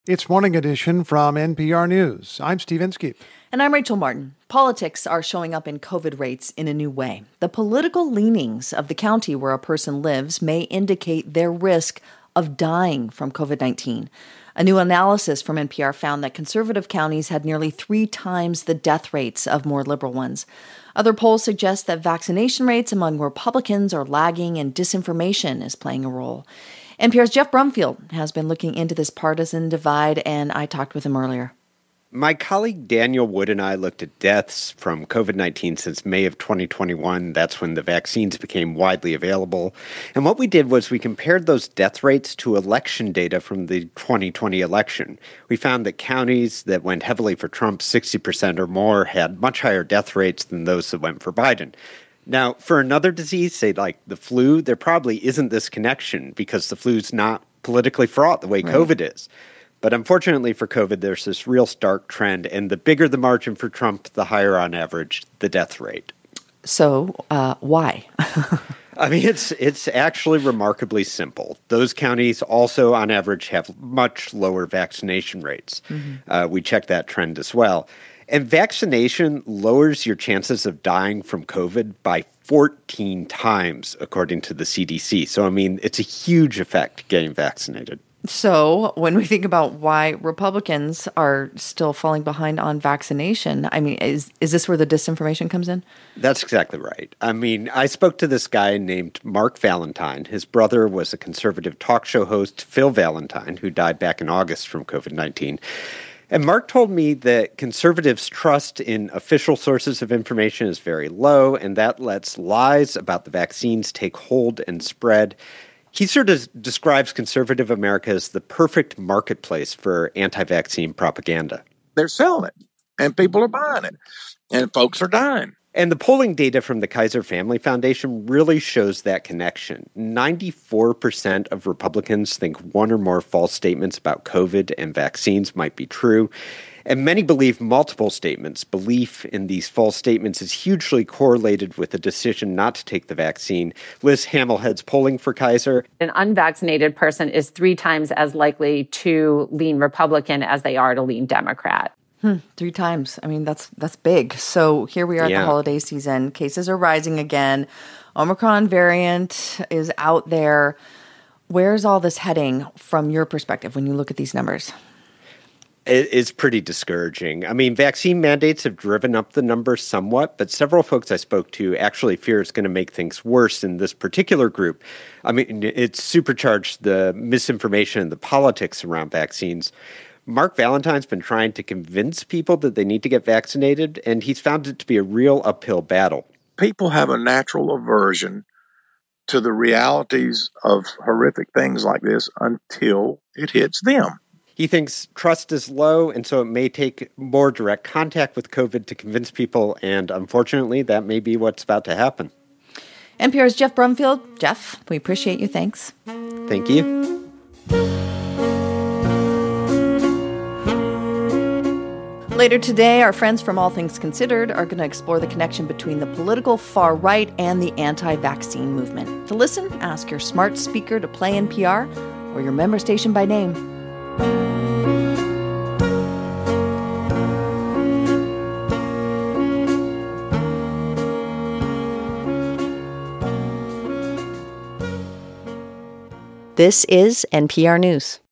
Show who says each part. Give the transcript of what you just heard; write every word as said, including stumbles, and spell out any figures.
Speaker 1: It's Morning Edition from N P R News. I'm Steve Inskeep.
Speaker 2: And I'm Rachel Martin. Politics are showing up in COVID rates in a new way. The political leanings of the county where a person lives may indicate their risk of dying from COVID nineteen. A new analysis from N P R found that conservative counties had nearly three times the death rates of more liberal ones. Other polls suggest that vaccination rates among Republicans are lagging and disinformation is playing a role. N P R's Jeff Brumfield has been looking into this partisan divide, and I talked with him earlier.
Speaker 3: My colleague Daniel Wood and I looked at deaths from COVID nineteen since May of twenty twenty-one. That's when the vaccines became widely available. And what we did was we compared those death rates to election data from the twenty twenty election. We found that counties that went heavily for Trump, sixty percent or more, had much higher death rates than those that went for Biden. Now, for another disease, say like the flu, there probably isn't this connection because the flu's not politically fraught the way right. COVID is. But unfortunately for COVID, there's this real stark trend, and the bigger the margin for Trump, the higher on average the death rate.
Speaker 2: So uh, why?
Speaker 3: I mean, it's it's actually remarkably simple. Those counties also, on average, have much lower vaccination rates. Mm-hmm. Uh, we checked that trend as well. And vaccination lowers your chances of dying from COVID by fourteen times, according to the C D C. So, I mean, it's a huge effect getting vaccinated.
Speaker 2: So when we think about why Republicans are still falling behind on vaccination, I mean, is is this where the disinformation comes in?
Speaker 3: That's exactly right. I mean, I spoke to this guy named Mark Valentine. His brother was a conservative talk show host, Phil Valentine, who died back in August from COVID nineteen. And Mark told me that conservatives' trust in official sources of information is very low, and that lets lies about the vaccines take hold and spread. He sort of describes conservative America as the perfect marketplace for anti-vaccine propaganda.
Speaker 4: They're selling it, and people are buying it, and folks are dying.
Speaker 3: And the polling data from the Kaiser Family Foundation really shows that connection. ninety-four percent of Republicans think one or more false statements about COVID and vaccines might be true. And many believe multiple statements. Belief in these false statements is hugely correlated with the decision not to take the vaccine. Liz Hammelhead's polling for Kaiser.
Speaker 5: An unvaccinated person is three times as likely to lean Republican as they are to lean Democrat.
Speaker 2: Hmm, three times. I mean, that's that's big. So here we are at
Speaker 3: yeah.
Speaker 2: the holiday season. Cases are rising again. Omicron variant is out there. Where's all this heading from your perspective when you look at these numbers?
Speaker 3: It's pretty discouraging. I mean, vaccine mandates have driven up the numbers somewhat, but several folks I spoke to actually fear it's going to make things worse in this particular group. I mean, it's supercharged the misinformation and the politics around vaccines. Mark Valentine's been trying to convince people that they need to get vaccinated, and he's found it to be a real uphill battle.
Speaker 4: People have a natural aversion to the realities of horrific things like this until it hits them.
Speaker 3: He thinks trust is low, and so it may take more direct contact with COVID to convince people, and unfortunately, that may be what's about to happen.
Speaker 2: N P R's Jeff Brumfield. Jeff, we appreciate you. Thanks.
Speaker 3: Thank you.
Speaker 2: Later today, our friends from All Things Considered are going to explore the connection between the political far right and the anti-vaccine movement. To listen, ask your smart speaker to play N P R or your member station by name. This is N P R News.